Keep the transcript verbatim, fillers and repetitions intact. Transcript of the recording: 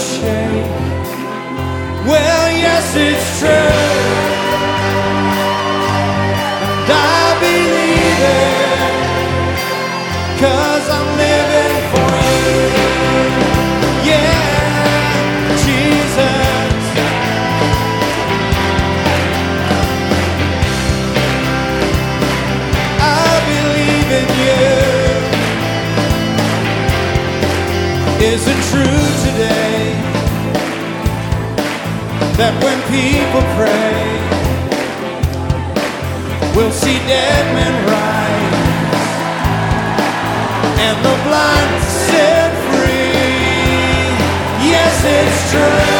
shake. Well, yes, it's true, and I believe it, 'cause I'm living for you. Yeah, Jesus. I believe in you. Is it true today that when people pray, we'll see dead men rise and the blind set free? Yes, it's true.